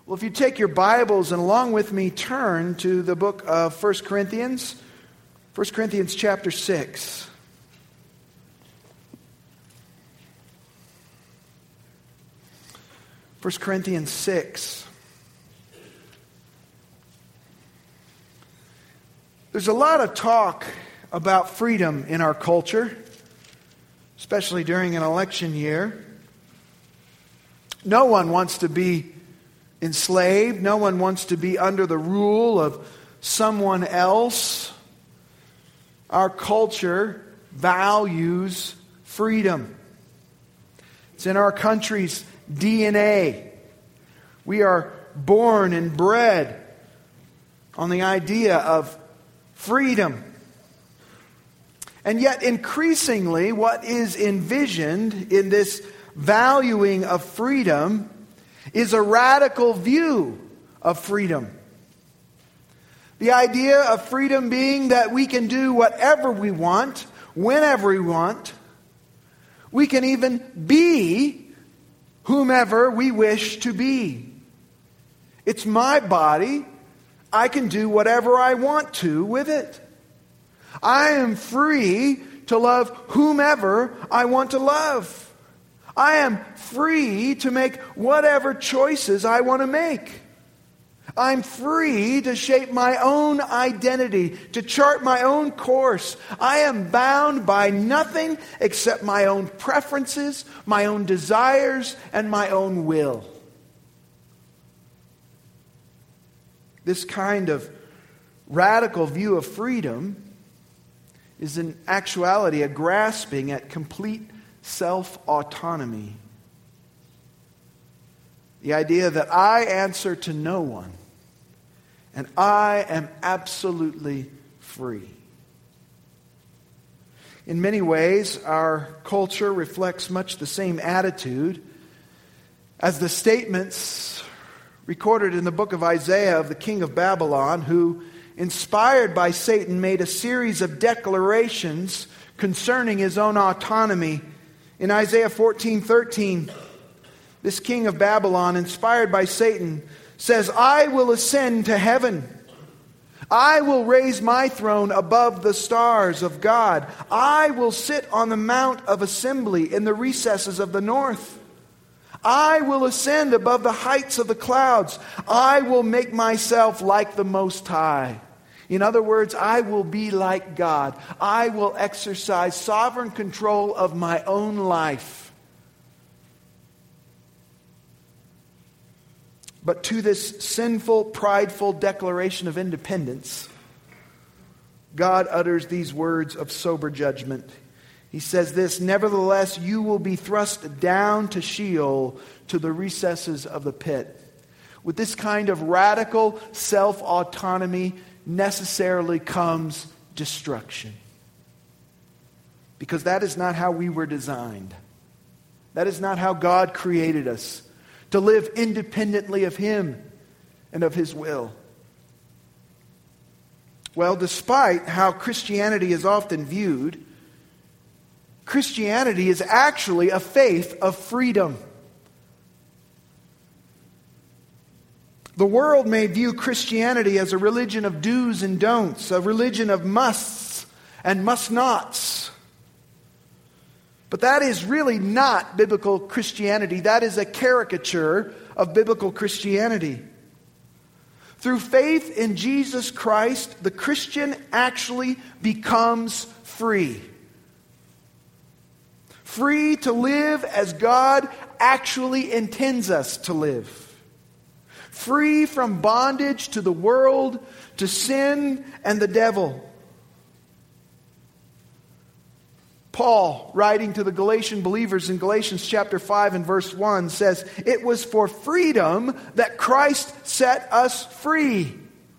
Well, if you take your Bibles and along with me turn to the book of 1 Corinthians, 1 Corinthians chapter 6. 1 Corinthians 6. There's a lot of talk about freedom in our culture, especially during an election year. No one wants to be enslaved. No one wants to be under the rule of someone else. Our culture values freedom. It's in our country's DNA. We are born and bred on the idea of freedom. And yet increasingly what is envisioned in this valuing of freedom is a radical view of freedom. The idea of freedom being that we can do whatever we want, whenever we want. We can even be whomever we wish to be. It's my body. I can do whatever I want to with it. I am free to love whomever I want to love. I am free to make whatever choices I want to make. I'm free to shape my own identity, to chart my own course. I am bound by nothing except my own preferences, my own desires, and my own will. This kind of radical view of freedom is in actuality a grasping at complete self-autonomy. The idea that I answer to no one and I am absolutely free. In many ways, our culture reflects much the same attitude as the statements recorded in the book of Isaiah of the king of Babylon, who, inspired by Satan, made a series of declarations concerning his own autonomy. In Isaiah 14:13, this king of Babylon, inspired by Satan, says, I will ascend to heaven. I will raise my throne above the stars of God. I will sit on the mount of assembly in the recesses of the north. I will ascend above the heights of the clouds. I will make myself like the Most High. In other words, I will be like God. I will exercise sovereign control of my own life. But to this sinful, prideful declaration of independence, God utters these words of sober judgment. He says this, nevertheless, you will be thrust down to Sheol, to the recesses of the pit. With this kind of radical self-autonomy necessarily comes destruction. Because that is not how we were designed. That is not how God created us, to live independently of Him and of His will. Well, despite how Christianity is often viewed, Christianity is actually a faith of freedom. The world may view Christianity as a religion of do's and don'ts, a religion of musts and must-nots. But that is really not biblical Christianity. That is a caricature of biblical Christianity. Through faith in Jesus Christ, the Christian actually becomes free. Free to live as God actually intends us to live. Free from bondage to the world, to sin and the devil. Paul, writing to the Galatian believers in Galatians chapter 5 and verse 1, says, it was for freedom that Christ set us free.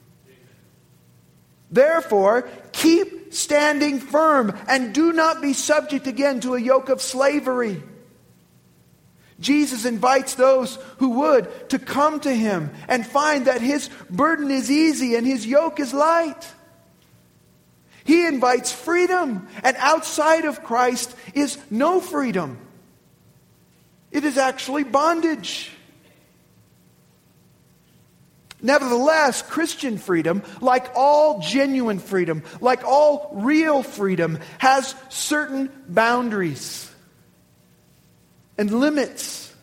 Therefore, keep standing firm and do not be subject again to a yoke of slavery. Jesus invites those who would to come to Him and find that His burden is easy and His yoke is light. He invites freedom, and outside of Christ is no freedom. It is actually bondage. Nevertheless, Christian freedom, like all genuine freedom, like all real freedom, has certain boundaries and limits.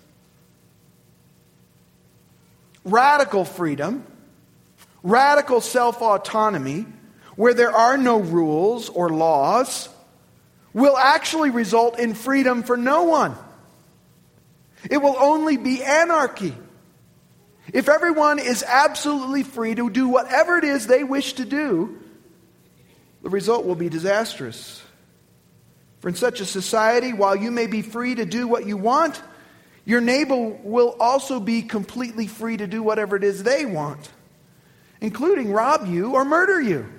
Radical freedom, radical self-autonomy, where there are no rules or laws, will actually result in freedom for no one. It will only be anarchy. If everyone is absolutely free to do whatever it is they wish to do, the result will be disastrous. For in such a society, while you may be free to do what you want, your neighbor will also be completely free to do whatever it is they want, including rob you or murder you.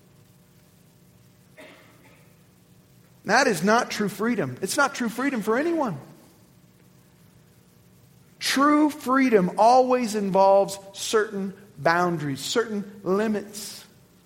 That is not true freedom. It's not true freedom for anyone. True freedom always involves certain boundaries, certain limits.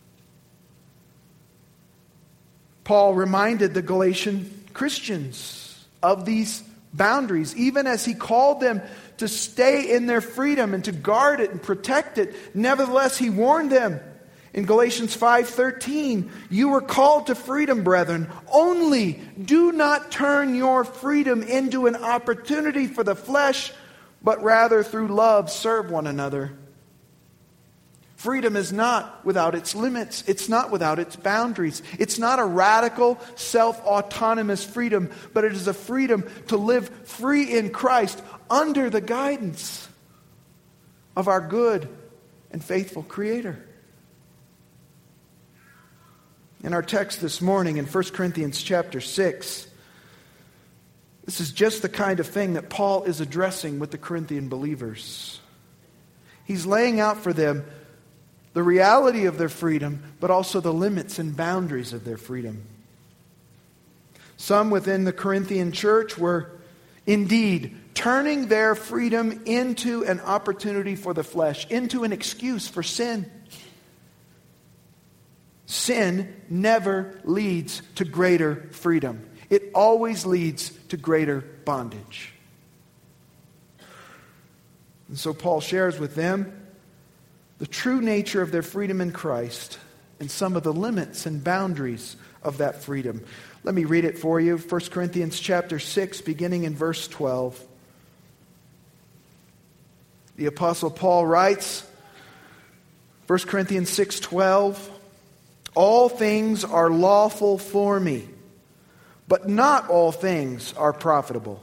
Paul reminded the Galatian Christians of these boundaries, even as he called them to stay in their freedom and to guard it and protect it. Nevertheless, he warned them in Galatians 5:13, "You were called to freedom, brethren. Only do not turn your freedom into an opportunity for the flesh, but rather through love serve one another." Freedom is not without its limits. It's not without its boundaries. It's not a radical, self-autonomous freedom, but it is a freedom to live free in Christ under the guidance of our good and faithful Creator. In our text this morning in 1 Corinthians chapter 6, this is just the kind of thing that Paul is addressing with the Corinthian believers. He's laying out for them the reality of their freedom, but also the limits and boundaries of their freedom. Some within the Corinthian church were indeed turning their freedom into an opportunity for the flesh, into an excuse for sin. Sin never leads to greater freedom. It always leads to greater bondage. And so Paul shares with them the true nature of their freedom in Christ and some of the limits and boundaries of that freedom. Let me read it for you. 1 Corinthians chapter 6, beginning in verse 12. The Apostle Paul writes, 1 Corinthians 6:12, "All things are lawful for me, but not all things are profitable.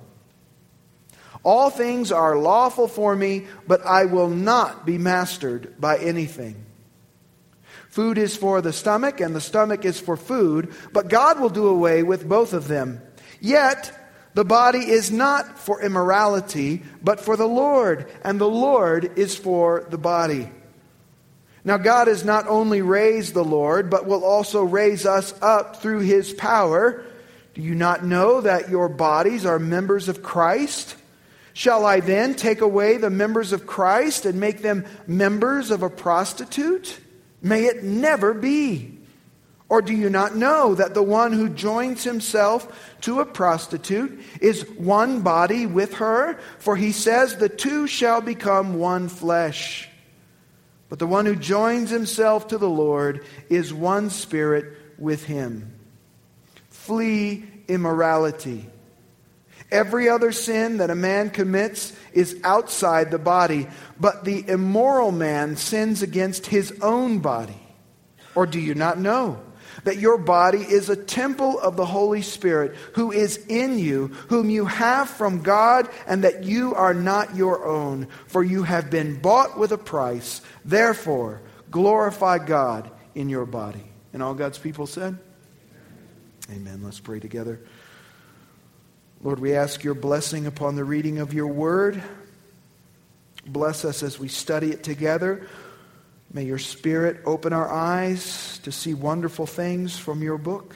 All things are lawful for me, but I will not be mastered by anything. Food is for the stomach, and the stomach is for food, but God will do away with both of them. Yet the body is not for immorality, but for the Lord, and the Lord is for the body. Now God has not only raised the Lord, but will also raise us up through His power. Do you not know that your bodies are members of Christ? Shall I then take away the members of Christ and make them members of a prostitute? May it never be. Or do you not know that the one who joins himself to a prostitute is one body with her? For he says the two shall become one flesh. But the one who joins himself to the Lord is one spirit with Him. Flee immorality. Every other sin that a man commits is outside the body, but the immoral man sins against his own body. Or do you not know that your body is a temple of the Holy Spirit who is in you, whom you have from God, and that you are not your own, for you have been bought with a price. Therefore, glorify God in your body." And all God's people said, Amen. Let's pray together. Lord, we ask your blessing upon the reading of your word. Bless us as we study it together. May your Spirit open our eyes to see wonderful things from your book.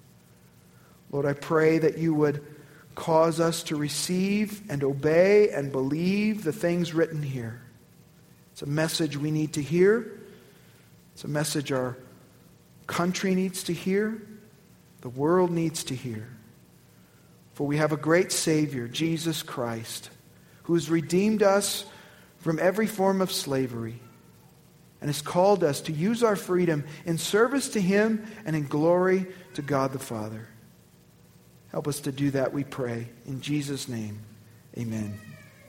Lord, I pray that you would cause us to receive and obey and believe the things written here. It's a message we need to hear. It's a message our country needs to hear. The world needs to hear. For we have a great Savior, Jesus Christ, who has redeemed us from every form of slavery. and has called us to use our freedom in service to Him and in glory to God the Father. Help us to do that, we pray. In Jesus' name, amen.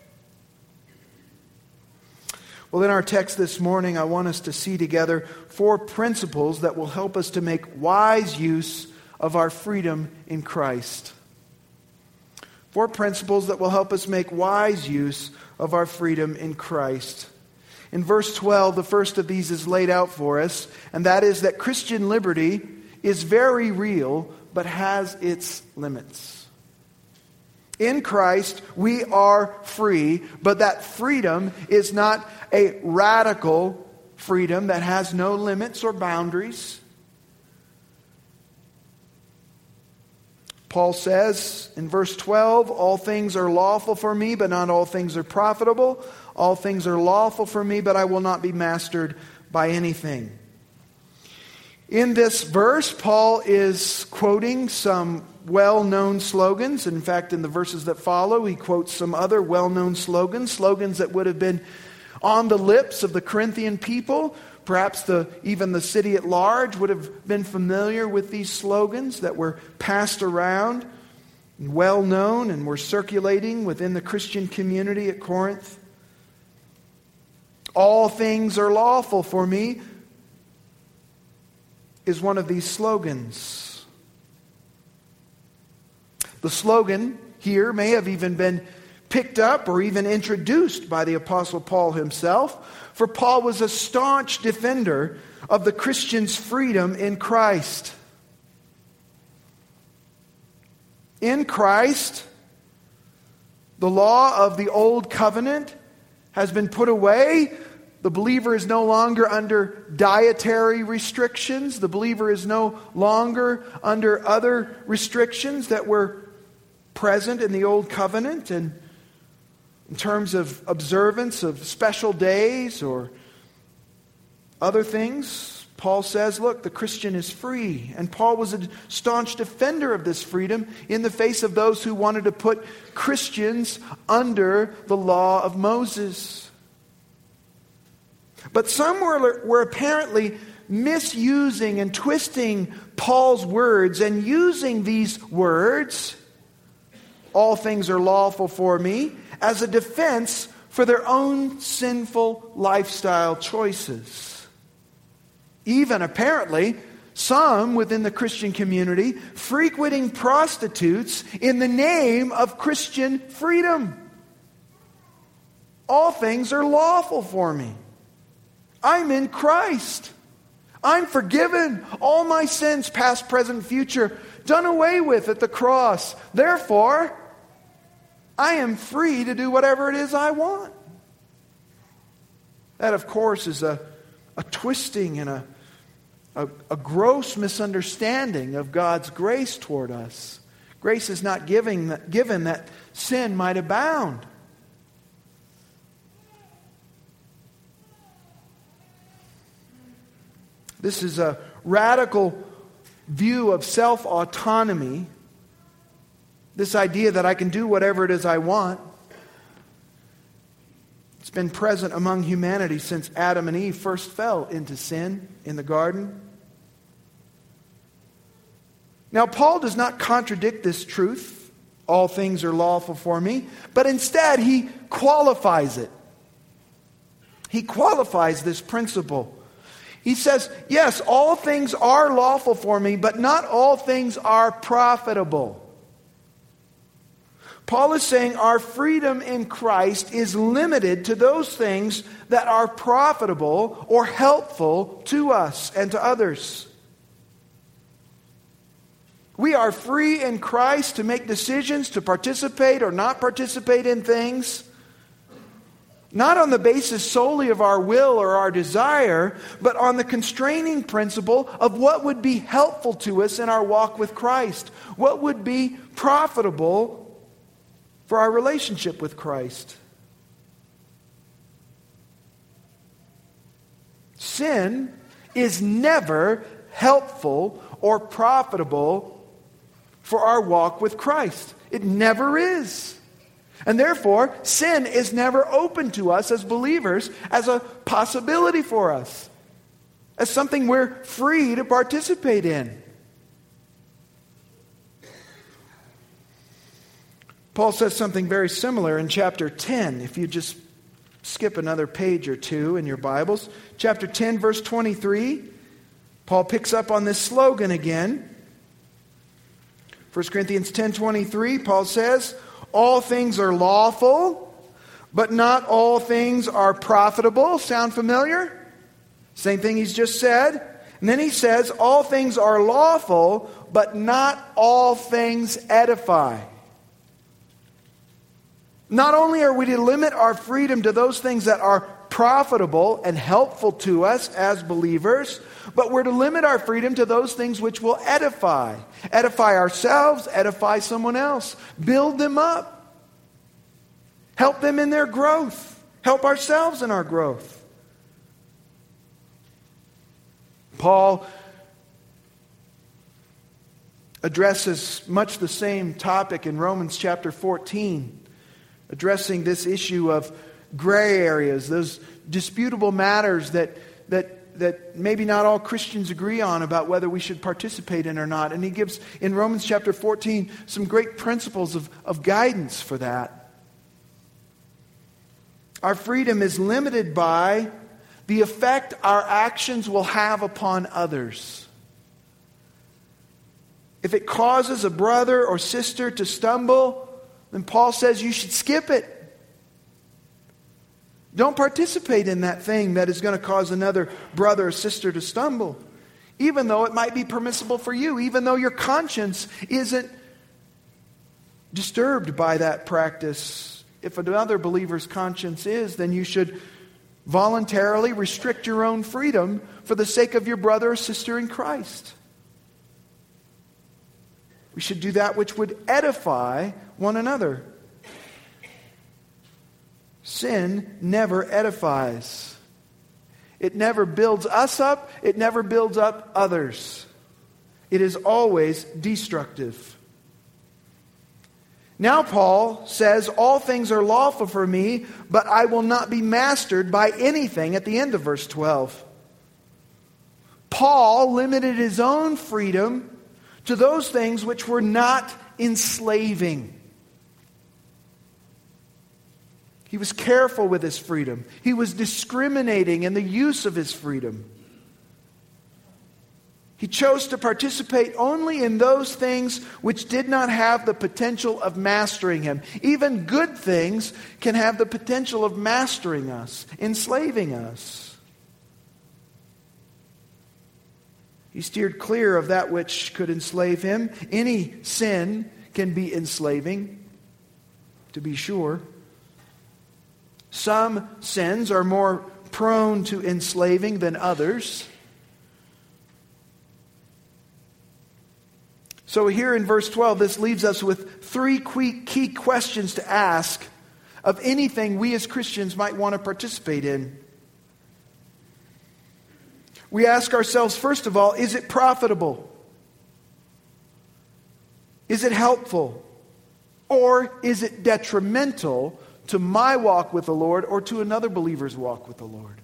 Well, in our text this morning, I want us to see together 4 principles that will help us to make wise use of our freedom in Christ. 4 principles that will help us make wise use of our freedom in Christ. In verse 12, the first of these is laid out for us, and that is that Christian liberty is very real, but has its limits. In Christ, we are free, but that freedom is not a radical freedom that has no limits or boundaries. Paul says in verse 12, all things are lawful for me, but not all things are profitable. All things are lawful for me, but I will not be mastered by anything. In this verse, Paul is quoting some well-known slogans. In fact, in the verses that follow, he quotes some other well-known slogans that would have been on the lips of the Corinthian people. Perhaps even the city at large would have been familiar with these slogans that were passed around, and well-known, and were circulating within the Christian community at Corinth. All things are lawful for me is one of these slogans. The slogan here may have even been picked up or even introduced by the Apostle Paul himself, for Paul was a staunch defender of the Christian's freedom in Christ. In Christ, the law of the old covenant has been put away. The believer is no longer under dietary restrictions. The believer is no longer under other restrictions that were present in the old covenant, and in terms of observance of special days or other things. Paul says, look, the Christian is free. And Paul was a staunch defender of this freedom in the face of those who wanted to put Christians under the law of Moses. But some were apparently misusing and twisting Paul's words and using these words, all things are lawful for me, as a defense for their own sinful lifestyle choices. Even apparently, some within the Christian community frequenting prostitutes in the name of Christian freedom. All things are lawful for me. I'm in Christ. I'm forgiven. All my sins, past, present, future, done away with at the cross. Therefore, I am free to do whatever it is I want. That, of course, is a twisting and a gross misunderstanding of God's grace toward us. Grace is not given that sin might abound. This is a radical view of self-autonomy. This idea that I can do whatever it is I want. It's been present among humanity since Adam and Eve first fell into sin in the garden. Now, Paul does not contradict this truth, all things are lawful for me, but instead he qualifies it. He qualifies this principle. He says, yes, all things are lawful for me, but not all things are profitable. Paul is saying our freedom in Christ is limited to those things that are profitable or helpful to us and to others. We are free in Christ to make decisions to participate or not participate in things, not on the basis solely of our will or our desire, but on the constraining principle of what would be helpful to us in our walk with Christ, what would be profitable for our relationship with Christ. Sin is never helpful or profitable for our walk with Christ. It never is. And therefore, sin is never open to us as believers as a possibility for us, as something we're free to participate in. Paul says something very similar in chapter 10. If you just skip another page or two in your Bibles. Chapter 10, verse 23. Paul picks up on this slogan again. 1 Corinthians 10:23, Paul says, all things are lawful, but not all things are profitable. Sound familiar? Same thing he's just said. And then he says, all things are lawful, but not all things edify. Not only are we to limit our freedom to those things that are profitable and helpful to us as believers, but we're to limit our freedom to those things which will edify. Edify ourselves, edify someone else. Build them up. Help them in their growth. Help ourselves in our growth. Paul addresses much the same topic in Romans chapter 14, addressing this issue of gray areas, those disputable matters that maybe not all Christians agree on about whether we should participate in or not. And he gives, in Romans chapter 14, some great principles of guidance for that. Our freedom is limited by the effect our actions will have upon others. If it causes a brother or sister to stumble, then Paul says you should skip it. Don't participate in that thing that is going to cause another brother or sister to stumble, even though it might be permissible for you, even though your conscience isn't disturbed by that practice. If another believer's conscience is, then you should voluntarily restrict your own freedom for the sake of your brother or sister in Christ. We should do that which would edify one another. Sin never edifies. It never builds us up. It never builds up others. It is always destructive. Now Paul says, all things are lawful for me, but I will not be mastered by anything at the end of verse 12. Paul limited his own freedom to those things which were not enslaving. He was careful with his freedom. He was discriminating in the use of his freedom. He chose to participate only in those things which did not have the potential of mastering him. Even good things can have the potential of mastering us, enslaving us. He steered clear of that which could enslave him. Any sin can be enslaving, to be sure. Some sins are more prone to enslaving than others. So here in verse 12, this leaves us with three key questions to ask of anything we as Christians might want to participate in. We ask ourselves, first of all, is it profitable? Is it helpful? Or is it detrimental to my walk with the Lord or to another believer's walk with the Lord?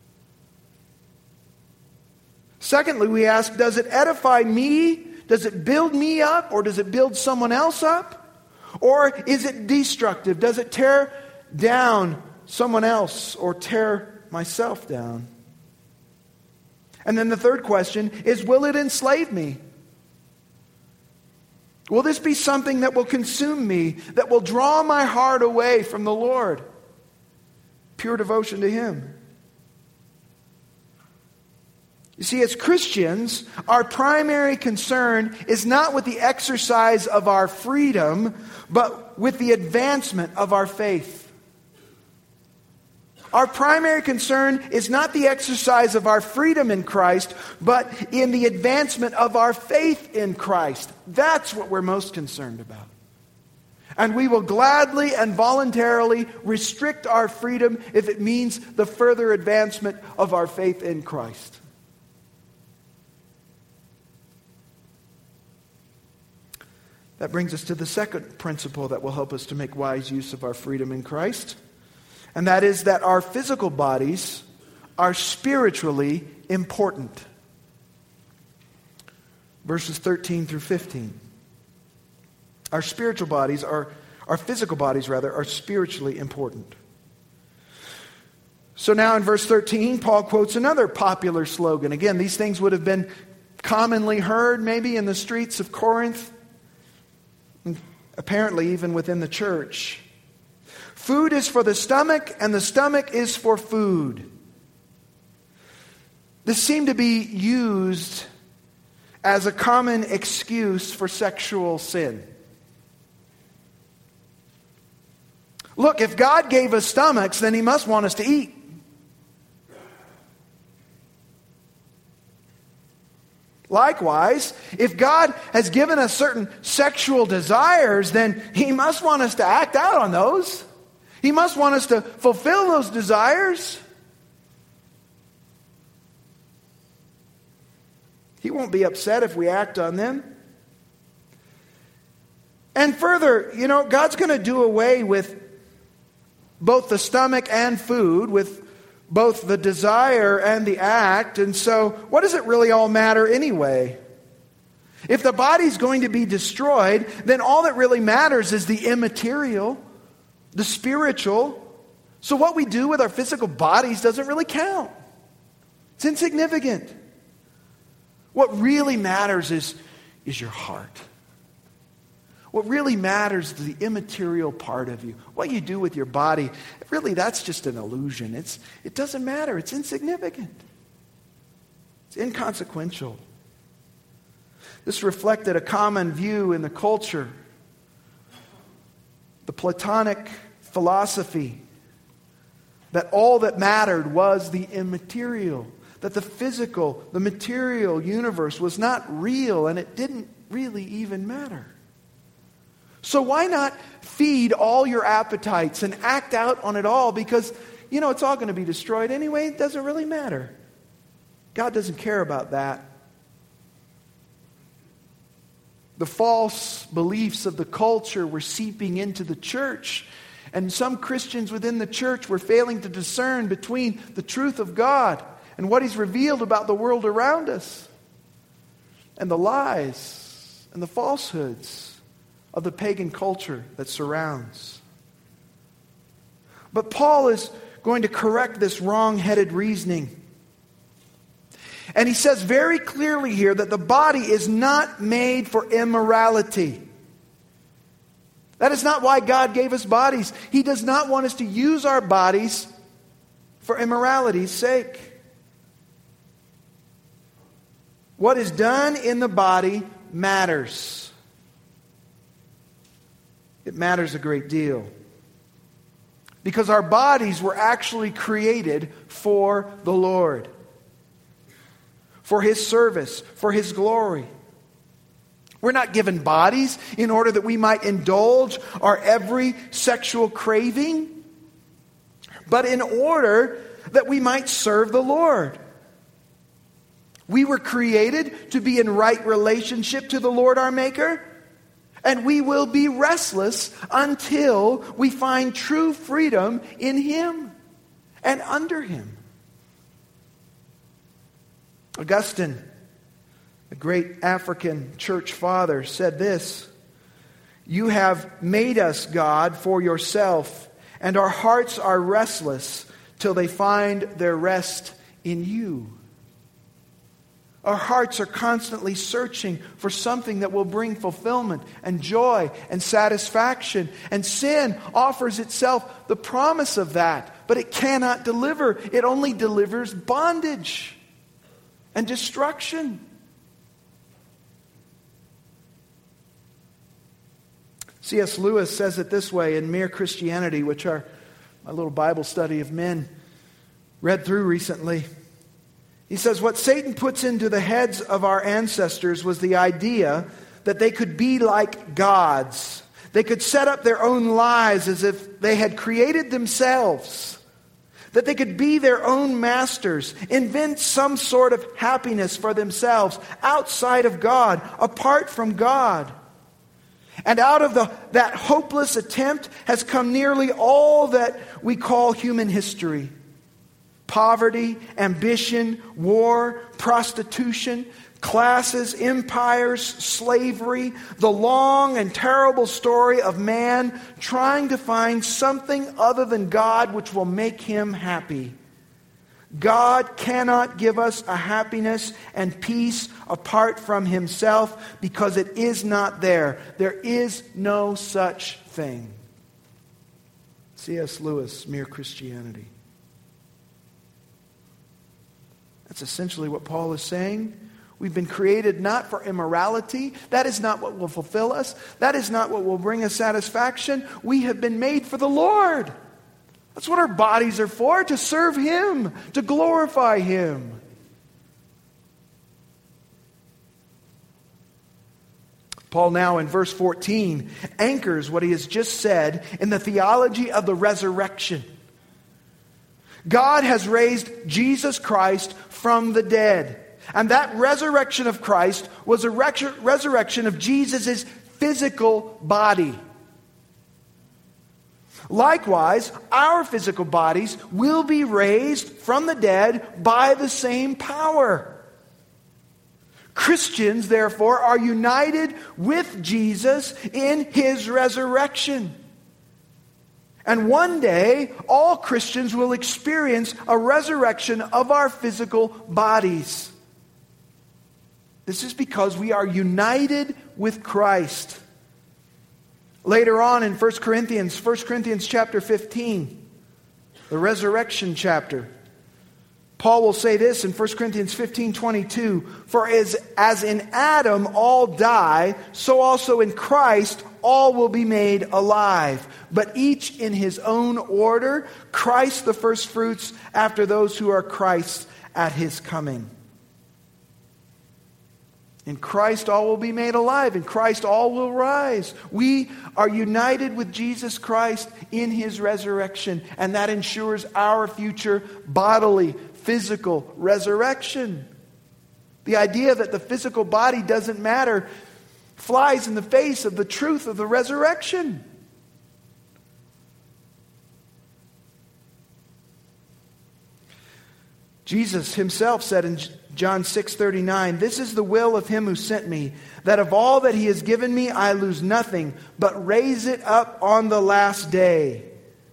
Secondly, we ask, does it edify me? Does it build me up? Or does it build someone else up? Or is it destructive? Does it tear down someone else or tear myself down? And then the third question is, will it enslave me? Will this be something that will consume me, that will draw my heart away from the Lord? Pure devotion to Him. You see, as Christians, our primary concern is not with the exercise of our freedom, but with the advancement of our faith. Our primary concern is not the exercise of our freedom in Christ, but in the advancement of our faith in Christ. That's what we're most concerned about. And we will gladly and voluntarily restrict our freedom if it means the further advancement of our faith in Christ. That brings us to the second principle that will help us to make wise use of our freedom in Christ. And that is that our physical bodies are spiritually important. Verses 13 through 15. Our physical bodies are spiritually important. So now in verse 13, Paul quotes another popular slogan. Again, these things would have been commonly heard maybe in the streets of Corinth, and apparently even within the church. Food is for the stomach, and the stomach is for food. This seemed to be used as a common excuse for sexual sin. Look, if God gave us stomachs, then He must want us to eat. Likewise, if God has given us certain sexual desires, then He must want us to act out on those. He must want us to fulfill those desires. He won't be upset if we act on them. And further, God's going to do away with both the stomach and food, with both the desire and the act. And so, what does it really all matter anyway? If the body's going to be destroyed, then all that really matters is the immaterial, the spiritual. So what we do with our physical bodies doesn't really count. It's insignificant. What really matters is your heart. What really matters is the immaterial part of you. What you do with your body, really that's just an illusion. It doesn't matter. It's insignificant. It's inconsequential. This reflected a common view in the culture. The Platonic philosophy that all that mattered was the immaterial. That the physical, the material universe was not real and it didn't really even matter. So why not feed all your appetites and act out on it all? Because, it's all going to be destroyed anyway. It doesn't really matter. God doesn't care about that. The false beliefs of the culture were seeping into the church. And some Christians within the church were failing to discern between the truth of God and what He's revealed about the world around us. And the lies and the falsehoods of the pagan culture that surrounds. But Paul is going to correct this wrong-headed reasoning. And he says very clearly here that the body is not made for immorality. That is not why God gave us bodies. He does not want us to use our bodies for immorality's sake. What is done in the body matters. It matters a great deal. Because our bodies were actually created for the Lord. For His service, for His glory. We're not given bodies in order that we might indulge our every sexual craving, but in order that we might serve the Lord. We were created to be in right relationship to the Lord our Maker. And we will be restless until we find true freedom in Him and under Him. Augustine, a great African church father, said this: "You have made us, God, for yourself, and our hearts are restless till they find their rest in you." Our hearts are constantly searching for something that will bring fulfillment and joy and satisfaction. And sin offers itself the promise of that, but it cannot deliver. It only delivers bondage and destruction. C.S. Lewis says it this way in Mere Christianity, which my little Bible study of men read through recently. He says, what Satan puts into the heads of our ancestors was the idea that they could be like gods. They could set up their own lives as if they had created themselves. That they could be their own masters, invent some sort of happiness for themselves outside of God, apart from God. And out of that hopeless attempt has come nearly all that we call human history. Poverty, ambition, war, prostitution, classes, empires, slavery, the long and terrible story of man trying to find something other than God which will make him happy. God cannot give us a happiness and peace apart from himself because it is not there. There is no such thing. C.S. Lewis, Mere Christianity. That's essentially what Paul is saying. We've been created not for immorality. That is not what will fulfill us. That is not what will bring us satisfaction. We have been made for the Lord. That's what our bodies are for, to serve Him, to glorify Him. Paul now in verse 14 anchors what he has just said in the theology of the resurrection. God has raised Jesus Christ from the dead. And that resurrection of Christ was a resurrection of Jesus' physical body. Likewise, our physical bodies will be raised from the dead by the same power. Christians, therefore, are united with Jesus in His resurrection. And one day, all Christians will experience a resurrection of our physical bodies. This is because we are united with Christ. Later on in 1 Corinthians chapter 15, the resurrection chapter, Paul will say this in 1 Corinthians 15:22, "For as in Adam all die, so also in Christ all will be made alive, but each in his own order, Christ the firstfruits, after those who are Christ's at His coming." In Christ all will be made alive. In Christ all will rise. We are united with Jesus Christ in His resurrection, and that ensures our future bodily, physical resurrection. The idea that the physical body doesn't matter flies in the face of the truth of the resurrection. Jesus Himself said in John 6:39, "This is the will of Him who sent me, that of all that He has given me I lose nothing, but raise it up on the last day.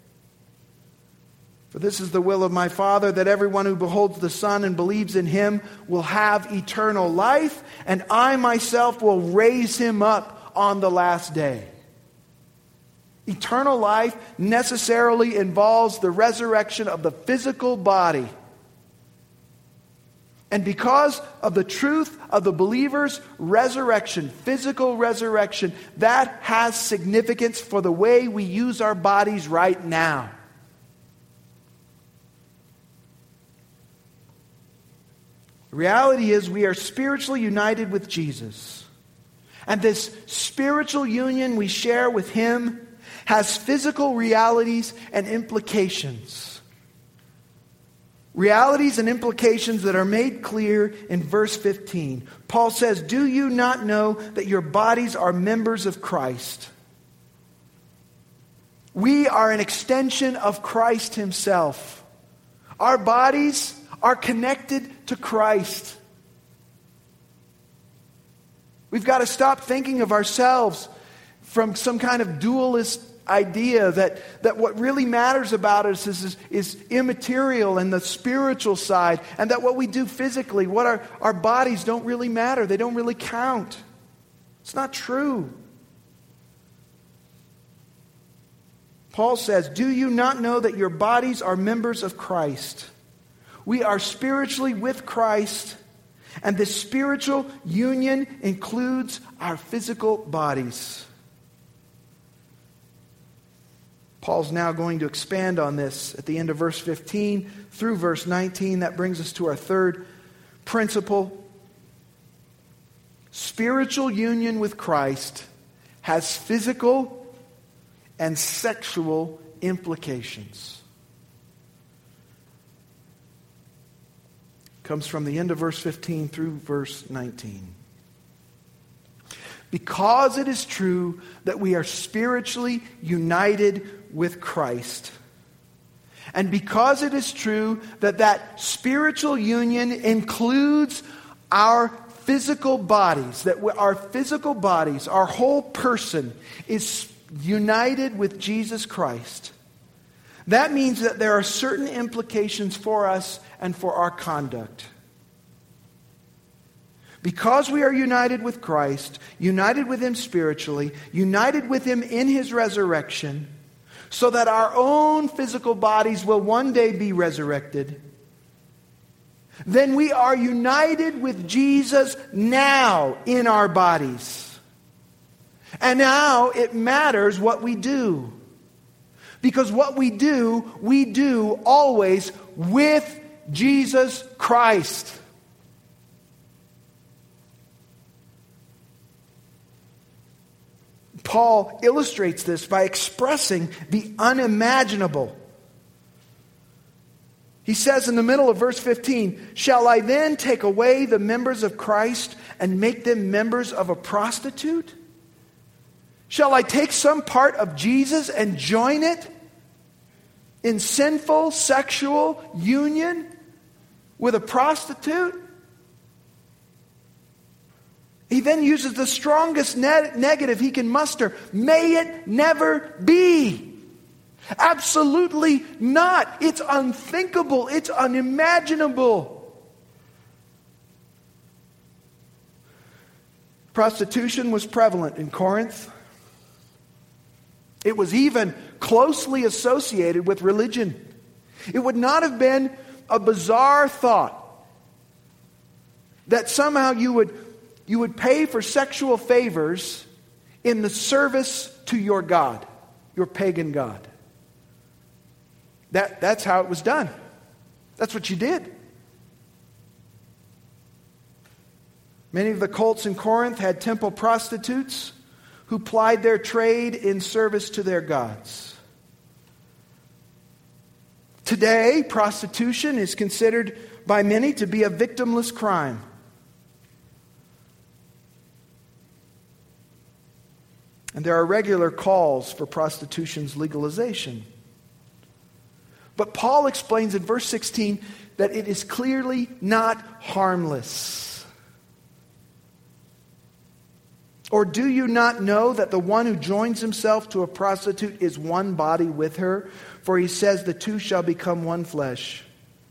For this is the will of my Father, that everyone who beholds the Son and believes in Him will have eternal life, and I myself will raise him up on the last day." Eternal life necessarily involves the resurrection of the physical body. And because of the truth of the believer's resurrection, physical resurrection, that has significance for the way we use our bodies right now. The reality is we are spiritually united with Jesus. And this spiritual union we share with Him has physical realities and implications. Realities and implications that are made clear in verse 15. Paul says, "Do you not know that your bodies are members of Christ?" We are an extension of Christ Himself. Our bodies are connected to Christ. We've got to stop thinking of ourselves from some kind of dualist idea that what really matters about us is immaterial and the spiritual side, and that what we do physically, what our bodies don't really matter. They don't really count. It's not true. Paul says, "Do you not know that your bodies are members of Christ?" We are spiritually with Christ, and this spiritual union includes our physical bodies. Paul's now going to expand on this at the end of verse 15 through verse 19. That brings us to our third principle. Spiritual union with Christ has physical and sexual implications. Comes from the end of verse 15 through verse 19. Because it is true that we are spiritually united with Christ. And because it is true that that spiritual union includes our physical bodies, that our physical bodies, our whole person is united with Jesus Christ. That means that there are certain implications for us and for our conduct. Because we are united with Christ, united with Him spiritually, united with Him in His resurrection, so that our own physical bodies will one day be resurrected, then we are united with Jesus now in our bodies. And now it matters what we do. Because what we do always with Jesus Christ. Paul illustrates this by expressing the unimaginable. He says in the middle of verse 15, "Shall I then take away the members of Christ and make them members of a prostitute? Shall I take some part of Jesus and join it in sinful sexual union with a prostitute?" He then uses the strongest negative he can muster. May it never be. Absolutely not. It's unthinkable. It's unimaginable. Prostitution was prevalent in Corinth. It was even closely associated with religion. It would not have been a bizarre thought that somehow you would pay for sexual favors in the service to your god, your pagan god. That's how it was done. That's what you did. Many of the cults in Corinth had temple prostitutes who plied their trade in service to their gods. Today, prostitution is considered by many to be a victimless crime. And there are regular calls for prostitution's legalization. But Paul explains in verse 16 that it is clearly not harmless. Or do you not know that the one who joins himself to a prostitute is one body with her? For he says the two shall become one flesh.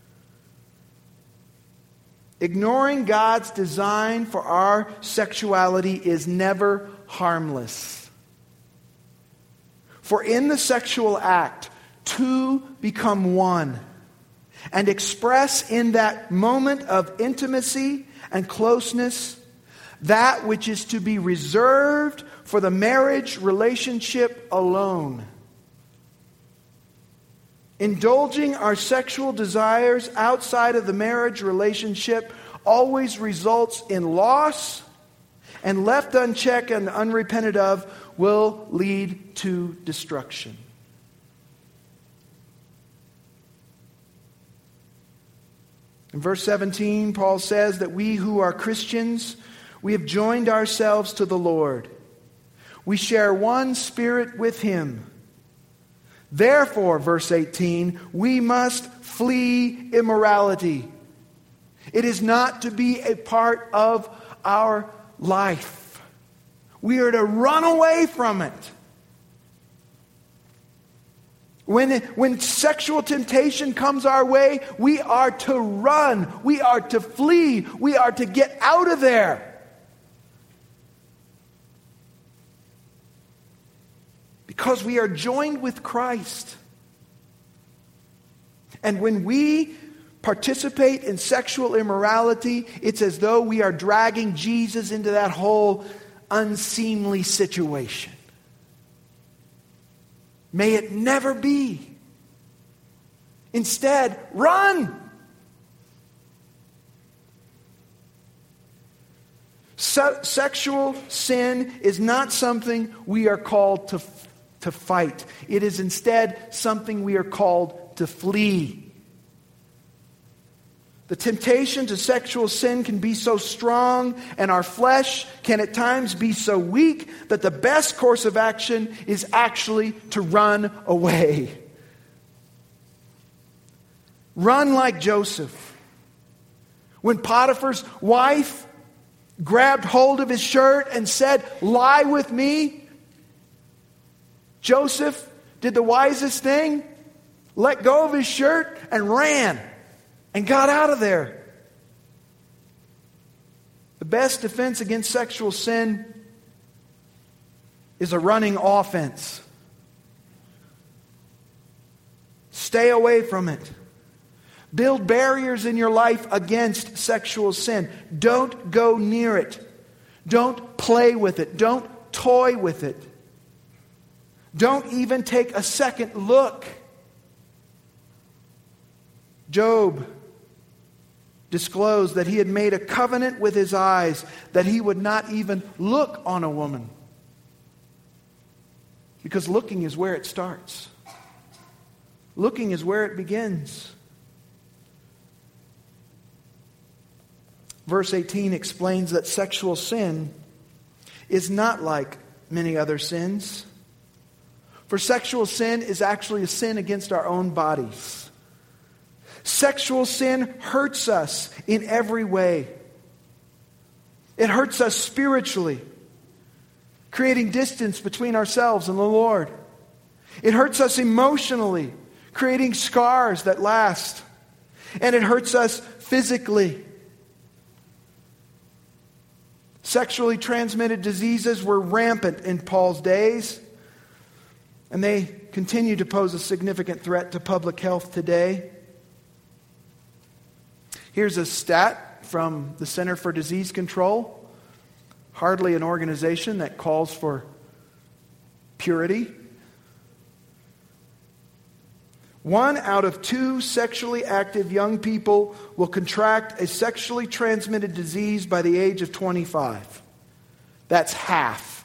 Ignoring God's design for our sexuality is never harmless. For in the sexual act, two become one and express in that moment of intimacy and closeness that which is to be reserved for the marriage relationship alone. Indulging our sexual desires outside of the marriage relationship always results in loss, and left unchecked and unrepented of will lead to destruction. In verse 17, Paul says that we who are Christians, we have joined ourselves to the Lord. We share one spirit with Him. Therefore, verse 18, we must flee immorality. It is not to be a part of our life. We are to run away from it. When sexual temptation comes our way, we are to run. We are to flee. We are to get out of there. Because we are joined with Christ. And when we participate in sexual immorality, it's as though we are dragging Jesus into that whole unseemly situation. May it never be. Instead, run. Sexual sin is not something we are called to fight. It is instead something we are called to flee. The temptation to sexual sin can be so strong, and our flesh can at times be so weak, that the best course of action is actually to run away. Run like Joseph. When Potiphar's wife grabbed hold of his shirt and said, "Lie with me," Joseph did the wisest thing, let go of his shirt and ran and got out of there. The best defense against sexual sin is a running offense. Stay away from it. Build barriers in your life against sexual sin. Don't go near it. Don't play with it. Don't toy with it. Don't even take a second look. Job disclosed that he had made a covenant with his eyes that he would not even look on a woman. Because looking is where it starts. Looking is where it begins. Verse 18 explains that sexual sin is not like many other sins. For sexual sin is actually a sin against our own bodies. Sexual sin hurts us in every way. It hurts us spiritually, creating distance between ourselves and the Lord. It hurts us emotionally, creating scars that last. And it hurts us physically. Sexually transmitted diseases were rampant in Paul's days, and they continue to pose a significant threat to public health today. Here's a stat from the Center for Disease Control, hardly an organization that calls for purity. 1 out of 2 sexually active young people will contract a sexually transmitted disease by the age of 25. That's half.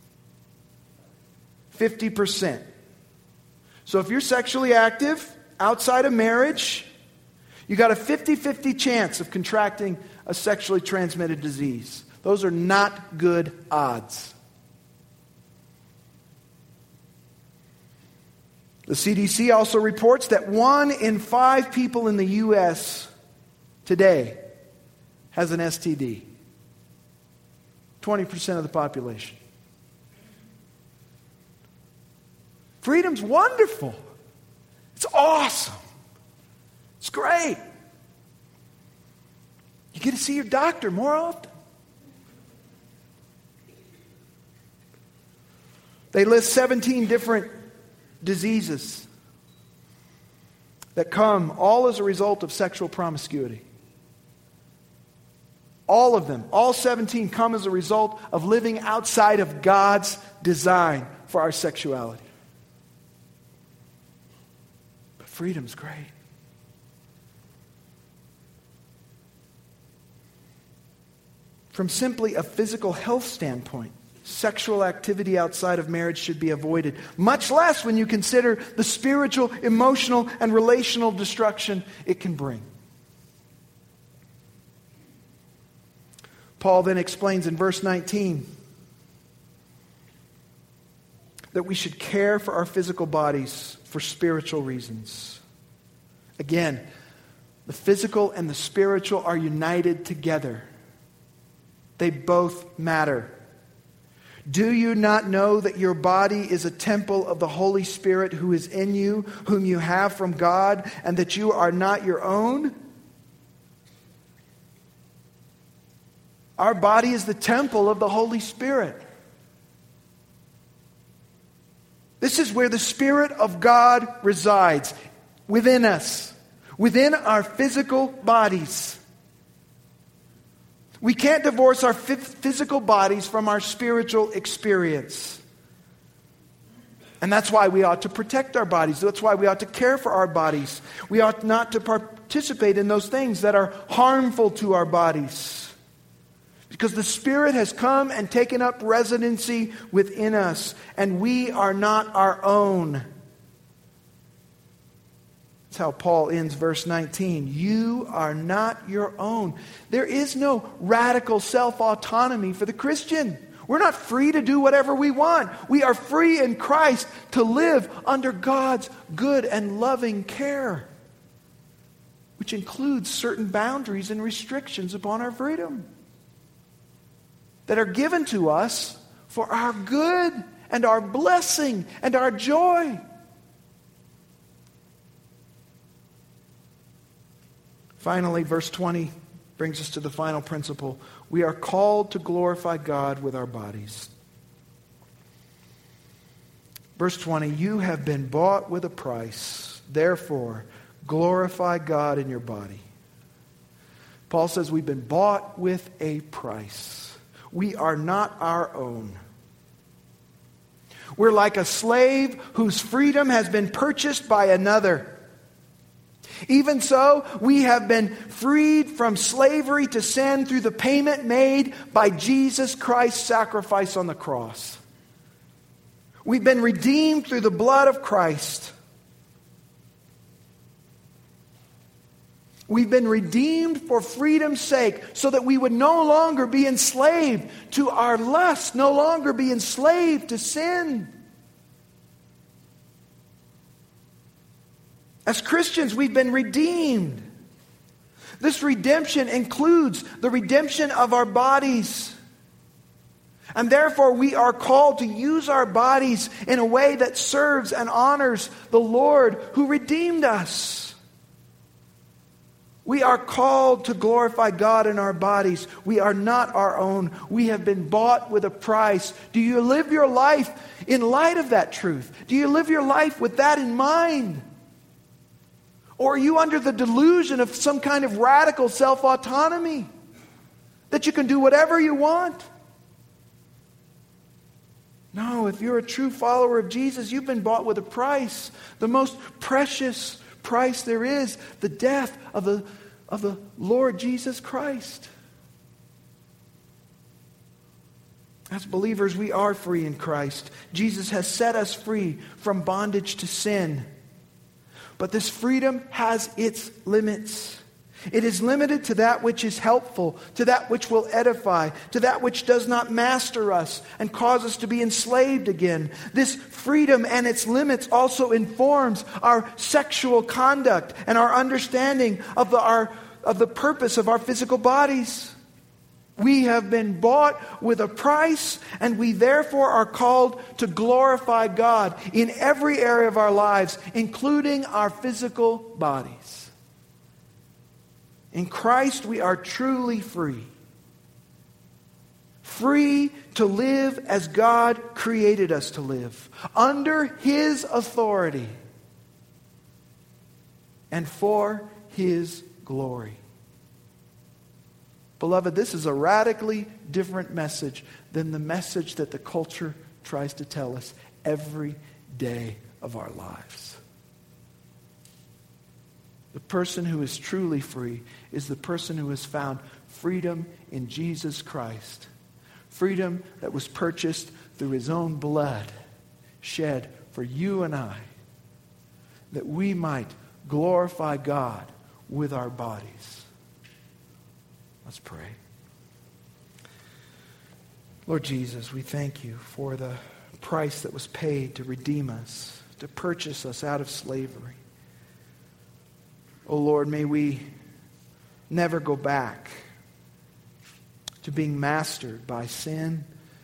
50%. So if you're sexually active outside of marriage, you got a 50-50 chance of contracting a sexually transmitted disease. Those are not good odds. The CDC also reports that 1 in 5 people in the U.S. today has an STD. 20% of the population. Freedom's wonderful. It's awesome. It's great. You get to see your doctor more often. They list 17 different diseases that come all as a result of sexual promiscuity. All of them, all 17, come as a result of living outside of God's design for our sexuality. But freedom's great. From simply a physical health standpoint, sexual activity outside of marriage should be avoided, much less when you consider the spiritual, emotional, and relational destruction it can bring. Paul then explains in verse 19 that we should care for our physical bodies for spiritual reasons. Again, the physical and the spiritual are united together. They both matter. Do you not know that your body is a temple of the Holy Spirit who is in you, whom you have from God, and that you are not your own? Our body is the temple of the Holy Spirit. This is where the Spirit of God resides, within us, within our physical bodies. We can't divorce our physical bodies from our spiritual experience. And that's why we ought to protect our bodies. That's why we ought to care for our bodies. We ought not to participate in those things that are harmful to our bodies. Because the Spirit has come and taken up residency within us, and we are not our own. That's how Paul ends verse 19. You are not your own. There is no radical self-autonomy for the Christian. We're not free to do whatever we want. We are free in Christ to live under God's good and loving care, which includes certain boundaries and restrictions upon our freedom that are given to us for our good and our blessing and our joy. Finally, verse 20 brings us to the final principle. We are called to glorify God with our bodies. Verse 20, you have been bought with a price. Therefore, glorify God in your body. Paul says we've been bought with a price. We are not our own. We're like a slave whose freedom has been purchased by another. Even so, we have been freed from slavery to sin through the payment made by Jesus Christ's sacrifice on the cross. We've been redeemed through the blood of Christ. We've been redeemed for freedom's sake so that we would no longer be enslaved to our lust, no longer be enslaved to sin. As Christians, we've been redeemed. This redemption includes the redemption of our bodies. And therefore, we are called to use our bodies in a way that serves and honors the Lord who redeemed us. We are called to glorify God in our bodies. We are not our own. We have been bought with a price. Do you live your life in light of that truth? Do you live your life with that in mind? Or are you under the delusion of some kind of radical self-autonomy? That you can do whatever you want? No, if you're a true follower of Jesus, you've been bought with a price. The most precious price there is, the death of the Lord Jesus Christ. As believers, we are free in Christ. Jesus has set us free from bondage to sin. But this freedom has its limits. It is limited to that which is helpful, to that which will edify, to that which does not master us and cause us to be enslaved again. This freedom and its limits also informs our sexual conduct and our understanding of the purpose of our physical bodies. We have been bought with a price, and we therefore are called to glorify God in every area of our lives, including our physical bodies. In Christ, we are truly free. Free to live as God created us to live, under His authority and for His glory. Beloved, this is a radically different message than the message that the culture tries to tell us every day of our lives. The person who is truly free is the person who has found freedom in Jesus Christ. Freedom that was purchased through His own blood, shed for you and I, that we might glorify God with our bodies. Let's pray. Lord Jesus, we thank you for the price that was paid to redeem us, to purchase us out of slavery. Oh Lord, may we never go back to being mastered by sin,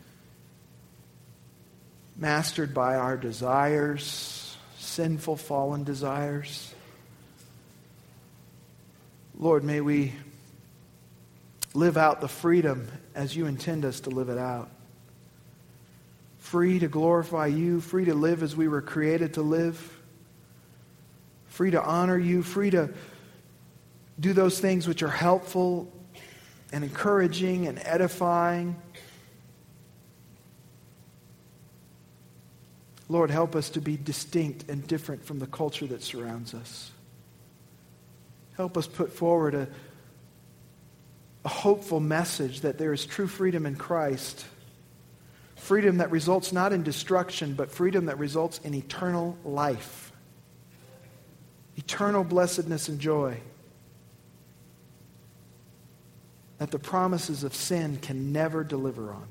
mastered by our desires, sinful, fallen desires. Lord, may we live out the freedom as you intend us to live it out. Free to glorify you, free to live as we were created to live, free to honor you, free to do those things which are helpful and encouraging and edifying. Lord, help us to be distinct and different from the culture that surrounds us. Help us put forward a hopeful message that there is true freedom in Christ. Freedom that results not in destruction, but freedom that results in eternal life. eternal blessedness and joy that the promises of sin can never deliver on.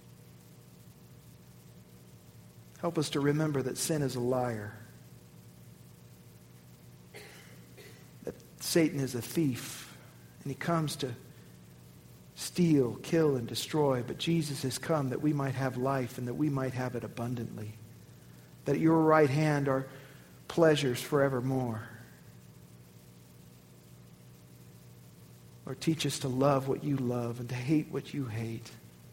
Help us to remember that sin is a liar, that Satan is a thief, and he comes to steal, kill, and destroy. But Jesus has come that we might have life and that we might have it abundantly. That at your right hand are pleasures forevermore. Lord, teach us to love what you love and to hate what you hate.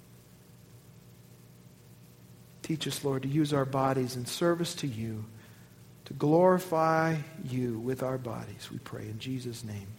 Teach us, Lord, to use our bodies in service to you, to glorify you with our bodies, we pray in Jesus' name.